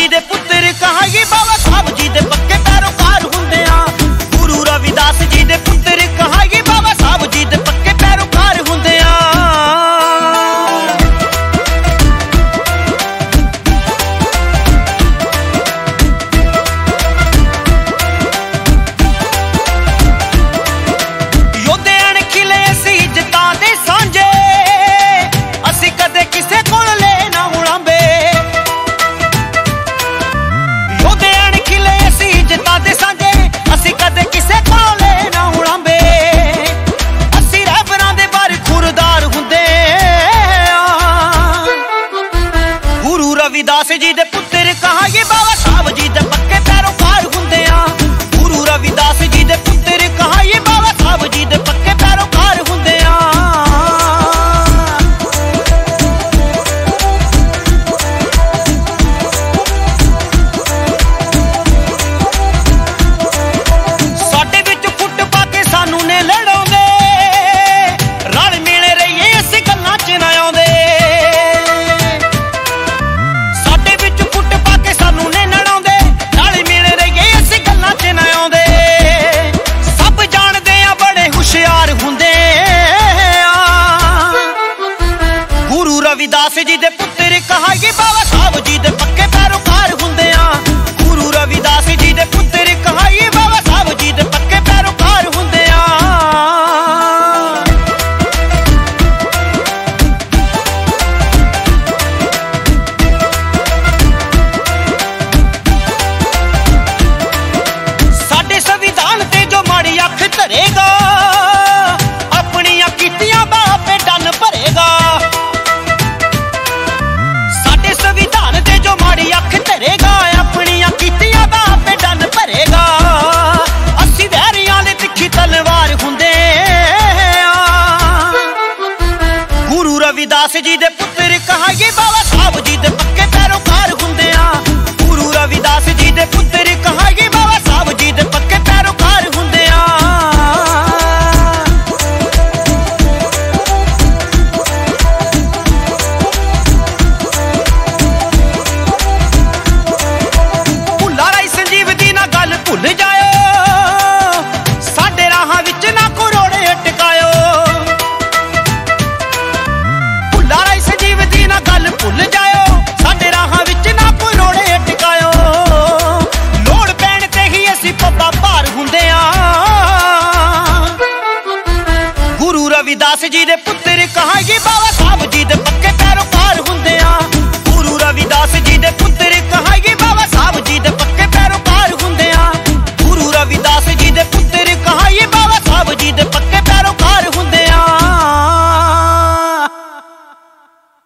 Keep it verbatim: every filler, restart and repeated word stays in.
जी दे पुत्र कहाइए बाबा साहब जी दे पक्के पैरोकार हुंदे आ। गुरु रविदास जी दे पुत्र कहाइए बाबा साहब जी दे पक्के पैरोकार हुंदे आ। योधे अणखिले असी इज्जतां दे सांझे, असी कदे किसे कोल ले ना उड़ांबे। योधे अणखिले असी इज्जतां दे सांझे, असी कदे किसे कोल ले ना उड़ांबे। असी रहबरां दे बार खुरदार हुंदे आ। गुरु रविदास जी दे पुत्र कहाइए बाबा साहब जी दे पक्के पैरोकार हुंदे आ। गुरु रविदास जी दे पुत्र कहाइए बाबा साहब जी दे पक्के पैरोकार हुंदे आ। साडे विच फुट पा के सानू ने लड़ाउंदे, रल मिल रहीए असीं गल्लां च ना आउंदे। साडे विच फुट पा के सानू ने लड़ाउंदे, रल मिल रहीए असीं गल्लां च ना आउंदे। सब जाणदे आ बड़े हुशियार हुंदे आ। गुरु रविदास जी दे पुत्र कहाइए बाबा साहब जी दे पक्के पैरोकार हुंदे आ। गुरु रविदास जी दे पुत्र कहाइए बाबा साहब जी दे पक्के पैरोकार हुंदे आ। साडे संविधान ते जो माड़ी अख धरेगा, अपनियां कीतियां बापे डन भरेगा। साडे संविधान ते जो माड़ी अख धरेगा, अपनियां कीतियां बापे डन भरेगा। असी वैरियां दे तिखी तलवार हुंदे आ। गुरु रविदास जी दे